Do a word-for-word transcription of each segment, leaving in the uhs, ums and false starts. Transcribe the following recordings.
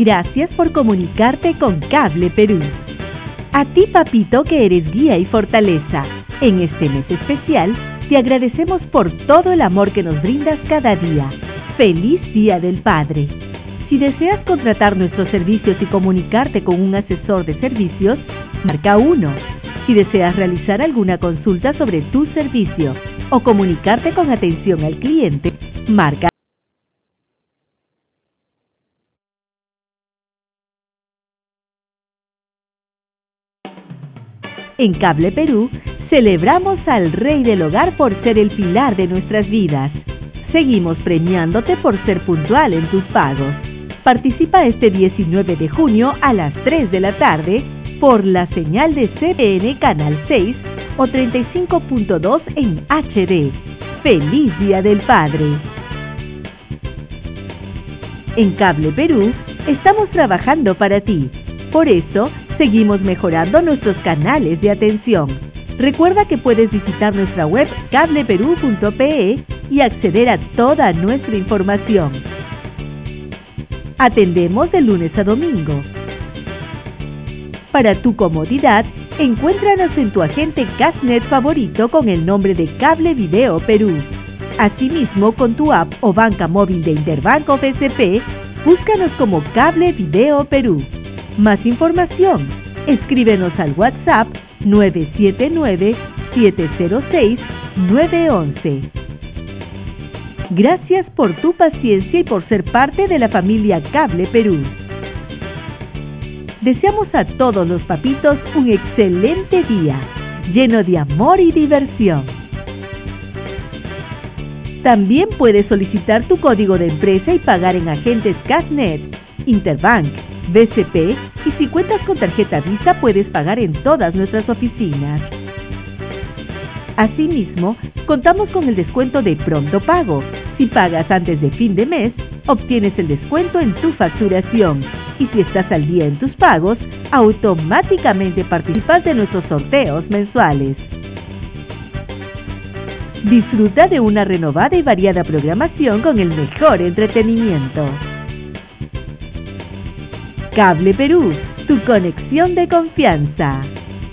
Gracias por comunicarte con Cable Perú. A ti, papito, que eres guía y fortaleza, en este mes especial, te agradecemos por todo el amor que nos brindas cada día. ¡Feliz Día del Padre! Si deseas contratar nuestros servicios y comunicarte con un asesor de servicios, marca uno. Si deseas realizar alguna consulta sobre tu servicio o comunicarte con atención al cliente, marca En Cable Perú, celebramos al Rey del Hogar por ser el pilar de nuestras vidas. Seguimos premiándote por ser puntual en tus pagos. Participa este diecinueve de junio a las tres de la tarde por la señal de C P N Canal seis o treinta y cinco punto dos en H D. ¡Feliz Día del Padre! En Cable Perú, estamos trabajando para ti. Por eso, seguimos mejorando nuestros canales de atención. Recuerda que puedes visitar nuestra web cable perú punto pe y acceder a toda nuestra información. Atendemos de lunes a domingo. Para tu comodidad, encuéntranos en tu agente Cashnet favorito con el nombre de Cable Video Perú. Asimismo, con tu app o banca móvil de Interbank o B C P, búscanos como Cable Video Perú. Más información, escríbenos al WhatsApp nueve siete nueve, siete cero seis, nueve uno uno. Gracias por tu paciencia y por ser parte de la familia Cable Perú. Deseamos a todos los papitos un excelente día, lleno de amor y diversión. También puedes solicitar tu código de empresa y pagar en agentes Cashnet, Interbank, B C P y si cuentas con tarjeta Visa puedes pagar en todas nuestras oficinas. Asimismo, contamos con el descuento de Pronto Pago. Si pagas antes de fin de mes, obtienes el descuento en tu facturación. Y si estás al día en tus pagos, automáticamente participas de nuestros sorteos mensuales. Disfruta de una renovada y variada programación con el mejor entretenimiento. Cable Perú, tu conexión de confianza.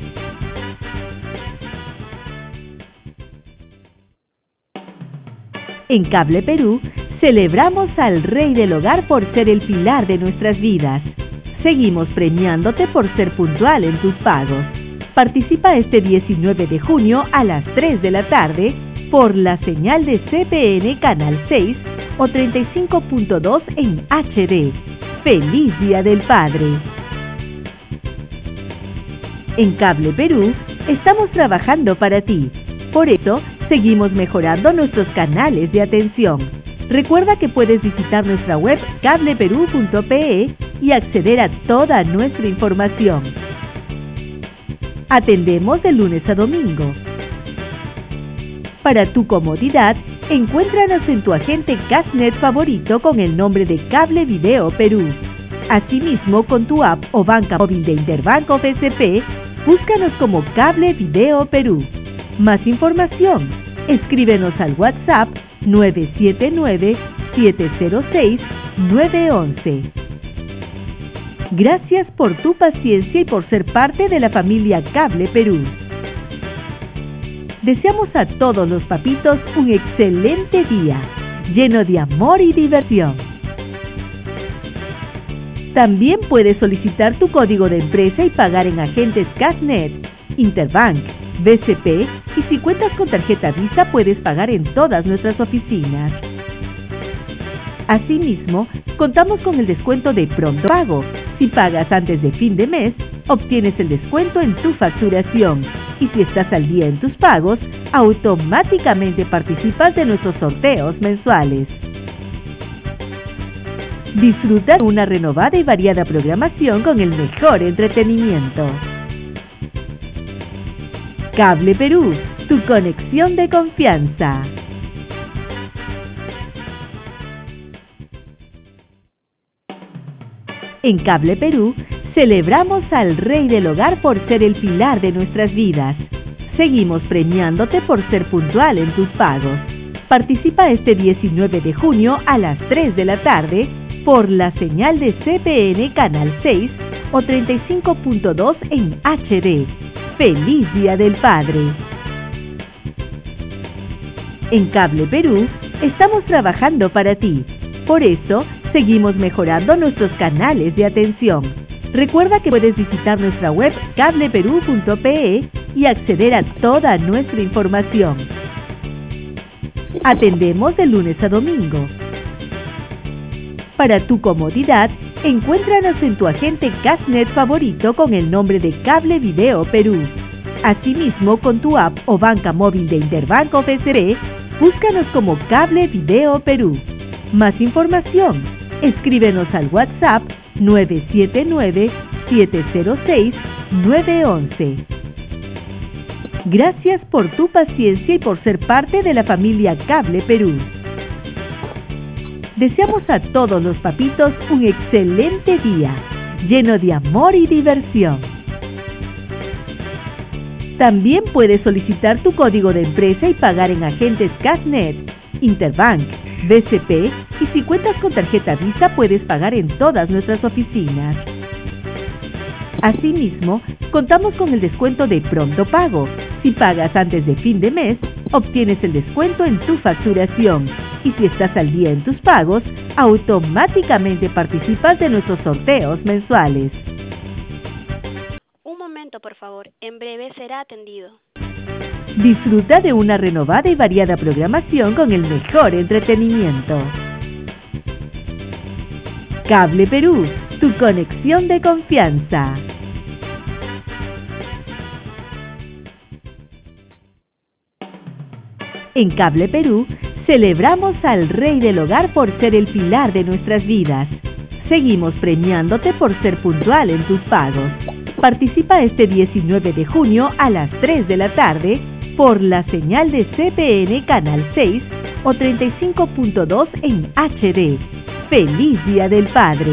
En Cable Perú, celebramos al Rey del Hogar por ser el pilar de nuestras vidas. Seguimos premiándote por ser puntual en tus pagos. Participa este diecinueve de junio a las tres de la tarde por la señal de C P N Canal seis o treinta y cinco punto dos en H D. ¡Feliz Día del Padre! En Cable Perú, estamos trabajando para ti. Por eso, seguimos mejorando nuestros canales de atención. Recuerda que puedes visitar nuestra web cable perú punto pe y acceder a toda nuestra información. Atendemos de lunes a domingo. Para tu comodidad, encuéntranos en tu agente Cashnet favorito con el nombre de Cable Video Perú. Asimismo, con tu app o banca móvil de Interbank o B C P, búscanos como Cable Video Perú. Más información, escríbenos al WhatsApp nueve siete nueve, siete cero seis, nueve uno uno. Gracias por tu paciencia y por ser parte de la familia Cable Perú. Deseamos a todos los papitos un excelente día, lleno de amor y diversión. También puedes solicitar tu código de empresa y pagar en agentes Cashnet, Interbank, B C P y si cuentas con tarjeta Visa puedes pagar en todas nuestras oficinas. Asimismo, contamos con el descuento de Pronto Pago. Si pagas antes de fin de mes, obtienes el descuento en tu facturación. Y si estás al día en tus pagos, automáticamente participas de nuestros sorteos mensuales. Disfruta de una renovada y variada programación con el mejor entretenimiento. Cable Perú, tu conexión de confianza. En Cable Perú, celebramos al Rey del Hogar por ser el pilar de nuestras vidas. Seguimos premiándote por ser puntual en tus pagos. Participa este diecinueve de junio a las tres de la tarde por la señal de C P N Canal seis o treinta y cinco punto dos en H D. ¡Feliz Día del Padre! En Cable Perú estamos trabajando para ti. Por eso, seguimos mejorando nuestros canales de atención. Recuerda que puedes visitar nuestra web cable perú punto pe y acceder a toda nuestra información. Atendemos de lunes a domingo. Para tu comodidad, encuéntranos en tu agente Cashnet favorito con el nombre de Cable Video Perú. Asimismo, con tu app o banca móvil de Interbanco F S B, búscanos como Cable Video Perú. Más información, escríbenos al WhatsApp nueve siete nueve, siete cero seis, nueve uno uno. Gracias por tu paciencia y por ser parte de la familia Cable Perú. Deseamos a todos los papitos un excelente día, lleno de amor y diversión. También puedes solicitar tu código de empresa y pagar en agentes Cashnet, Interbank, B C P y si cuentas con tarjeta Visa puedes pagar en todas nuestras oficinas. Asimismo, contamos con el descuento de pronto pago. Si pagas antes de fin de mes, obtienes el descuento en tu facturación. Y si estás al día en tus pagos, automáticamente participas de nuestros sorteos mensuales. Un momento, por favor. En breve será atendido. Disfruta de una renovada y variada programación con el mejor entretenimiento. Cable Perú, tu conexión de confianza. En Cable Perú, celebramos al Rey del Hogar por ser el pilar de nuestras vidas. Seguimos premiándote por ser puntual en tus pagos. Participa este diecinueve de junio a las tres de la tarde por la señal de C P N Canal seis o treinta y cinco punto dos en H D. ¡Feliz Día del Padre!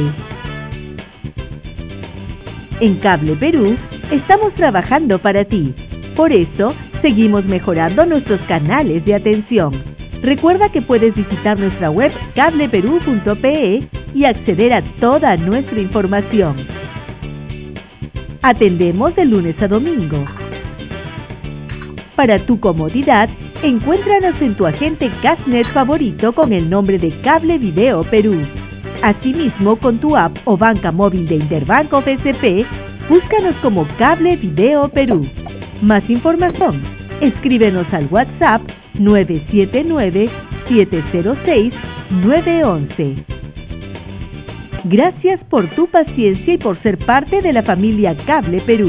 En Cable Perú estamos trabajando para ti. Por eso, seguimos mejorando nuestros canales de atención. Recuerda que puedes visitar nuestra web cable perú punto pe y acceder a toda nuestra información. Atendemos de lunes a domingo. Para tu comodidad, encuéntranos en tu agente Cashnet favorito con el nombre de Cable Video Perú. Asimismo, con tu app o banca móvil de Interbanco F S B, búscanos como Cable Video Perú. Más información, escríbenos al WhatsApp nueve siete nueve, siete cero seis, nueve uno uno. Gracias por tu paciencia y por ser parte de la familia Cable Perú.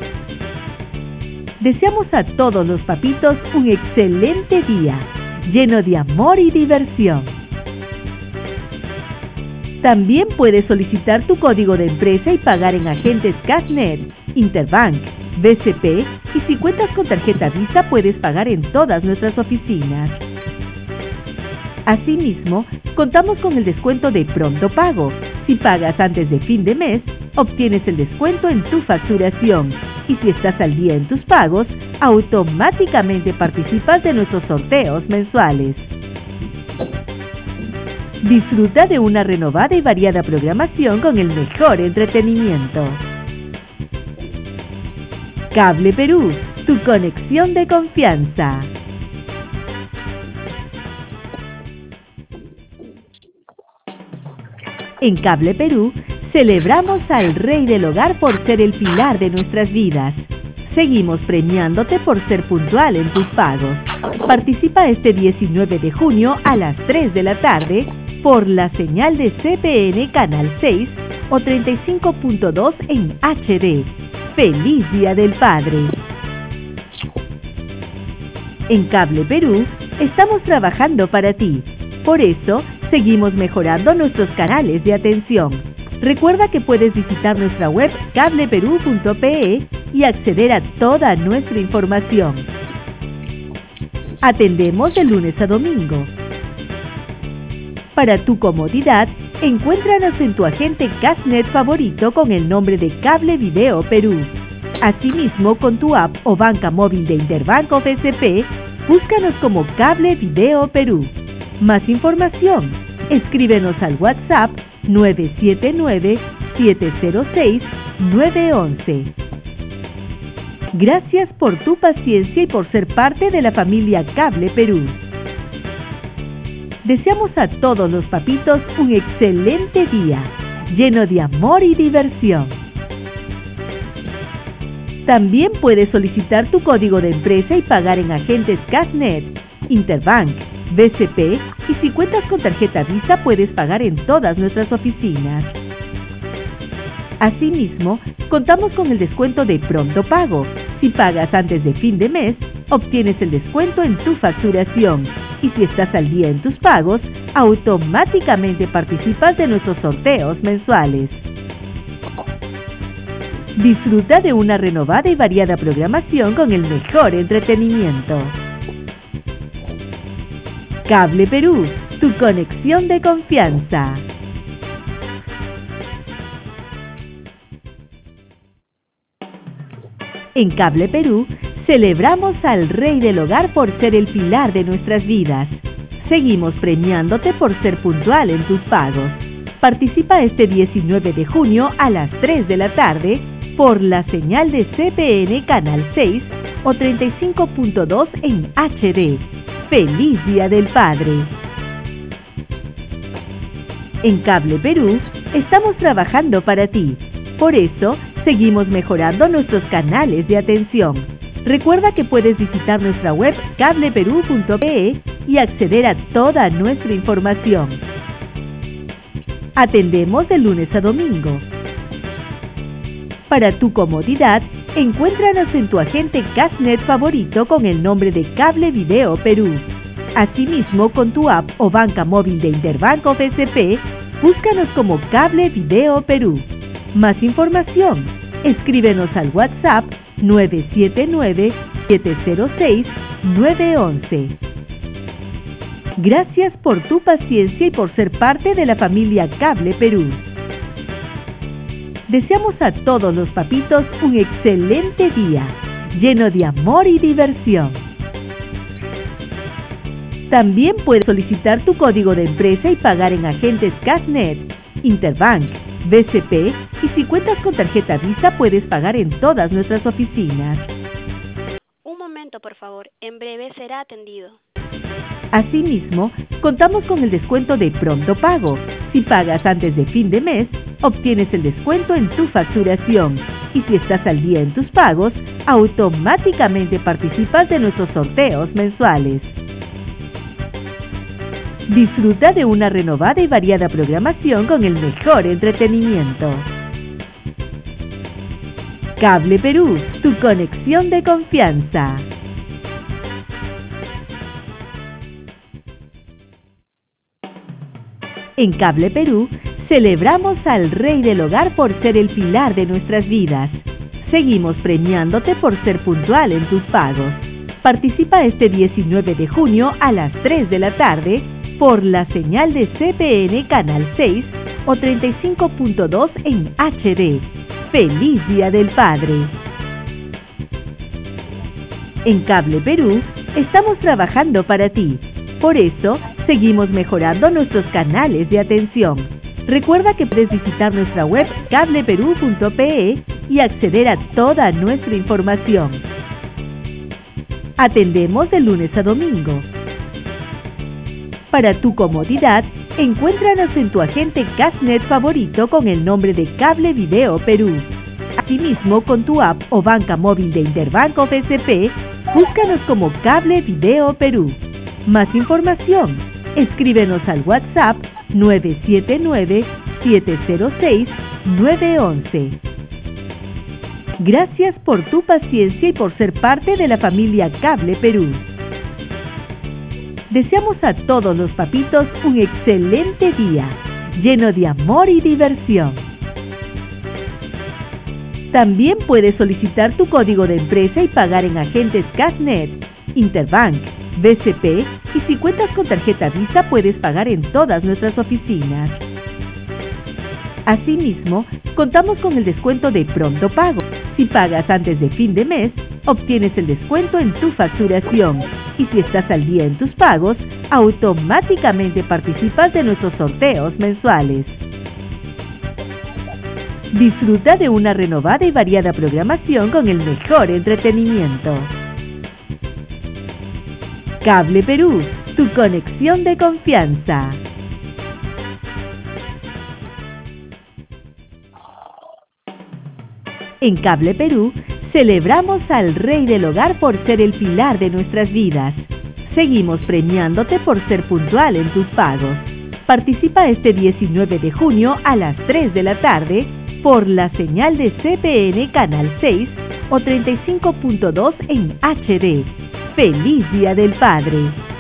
Deseamos a todos los papitos un excelente día, lleno de amor y diversión. También puedes solicitar tu código de empresa y pagar en agentes Cashnet, Interbank, B C P y si cuentas con tarjeta Visa puedes pagar en todas nuestras oficinas. Asimismo, contamos con el descuento de pronto pago. Si pagas antes de fin de mes, obtienes el descuento en tu facturación. Y si estás al día en tus pagos, automáticamente participas de nuestros sorteos mensuales. Disfruta de una renovada y variada programación con el mejor entretenimiento. Cable Perú, tu conexión de confianza. En Cable Perú, celebramos al Rey del Hogar por ser el pilar de nuestras vidas. Seguimos premiándote por ser puntual en tus pagos. Participa este diecinueve de junio a las tres de la tarde por la señal de C P N Canal seis o treinta y cinco punto dos en H D. ¡Feliz Día del Padre! En Cable Perú estamos trabajando para ti. Por eso, seguimos mejorando nuestros canales de atención. Recuerda que puedes visitar nuestra web cable perú punto pe y acceder a toda nuestra información. Atendemos de lunes a domingo. Para tu comodidad, encuéntranos en tu agente Cashnet favorito con el nombre de Cable Video Perú. Asimismo, con tu app o banca móvil de Interbanco F S B, búscanos como Cable Video Perú. Más información, escríbenos al WhatsApp nueve siete nueve, siete cero seis, nueve uno uno. Gracias por tu paciencia y por ser parte de la familia Cable Perú. Deseamos a todos los papitos un excelente día, lleno de amor y diversión. También puedes solicitar tu código de empresa y pagar en agentes Cashnet, Interbank, B C P, y si cuentas con tarjeta Visa puedes pagar en todas nuestras oficinas. Asimismo, contamos con el descuento de Pronto Pago. Si pagas antes de fin de mes, obtienes el descuento en tu facturación. Y si estás al día en tus pagos, automáticamente participas de nuestros sorteos mensuales. Disfruta de una renovada y variada programación con el mejor entretenimiento. Cable Perú, tu conexión de confianza. En Cable Perú, celebramos al Rey del Hogar por ser el pilar de nuestras vidas. Seguimos premiándote por ser puntual en tus pagos. Participa este diecinueve de junio a las tres de la tarde por la señal de C P N Canal seis o treinta y cinco punto dos en H D. ¡Feliz Día del Padre! En Cable Perú, estamos trabajando para ti. Por eso, seguimos mejorando nuestros canales de atención. Recuerda que puedes visitar nuestra web cable perú punto pe y acceder a toda nuestra información. Atendemos de lunes a domingo. Para tu comodidad, encuéntranos en tu agente Cashnet favorito con el nombre de Cable Video Perú. Asimismo, con tu app o banca móvil de Interbank o B C P, búscanos como Cable Video Perú. Más información, escríbenos al WhatsApp nueve siete nueve, siete cero seis, nueve uno uno. Gracias por tu paciencia y por ser parte de la familia Cable Perú. Deseamos a todos los papitos un excelente día, lleno de amor y diversión. También puedes solicitar tu código de empresa y pagar en agentes Cashnet, Interbank, B C P, y si cuentas con tarjeta Visa puedes pagar en todas nuestras oficinas. Un momento, por favor. En breve será atendido. Asimismo, contamos con el descuento de Pronto Pago. Si pagas antes de fin de mes, obtienes el descuento en tu facturación. Y si estás al día en tus pagos, automáticamente participas de nuestros sorteos mensuales. Disfruta de una renovada y variada programación con el mejor entretenimiento. Cable Perú, tu conexión de confianza. En Cable Perú, celebramos al Rey del Hogar por ser el pilar de nuestras vidas. Seguimos premiándote por ser puntual en tus pagos. Participa este diecinueve de junio a las tres de la tarde por la señal de C P N Canal seis o treinta y cinco punto dos en H D. ¡Feliz Día del Padre! En Cable Perú, estamos trabajando para ti. Por eso, seguimos mejorando nuestros canales de atención. Recuerda que puedes visitar nuestra web cable perú punto pe y acceder a toda nuestra información. Atendemos de lunes a domingo. Para tu comodidad, encuéntranos en tu agente Cashnet favorito con el nombre de Cable Video Perú. Asimismo, con tu app o banca móvil de Interbank o B C P, búscanos como Cable Video Perú. Más información, escríbenos al WhatsApp nueve siete nueve, siete cero seis, nueve uno uno. Gracias por tu paciencia y por ser parte de la familia Cable Perú. Deseamos a todos los papitos un excelente día, lleno de amor y diversión. También puedes solicitar tu código de empresa y pagar en agentes Cashnet, Interbank, B C P, y si cuentas con tarjeta Visa puedes pagar en todas nuestras oficinas. Asimismo, contamos con el descuento de Pronto Pago. Si pagas antes de fin de mes, obtienes el descuento en tu facturación. Y si estás al día en tus pagos, automáticamente participas de nuestros sorteos mensuales. Disfruta de una renovada y variada programación con el mejor entretenimiento. Cable Perú, tu conexión de confianza. En Cable Perú, celebramos al Rey del Hogar por ser el pilar de nuestras vidas. Seguimos premiándote por ser puntual en tus pagos. Participa este diecinueve de junio a las tres de la tarde por la señal de C P N Canal seis o treinta y cinco punto dos en H D. ¡Feliz Día del Padre!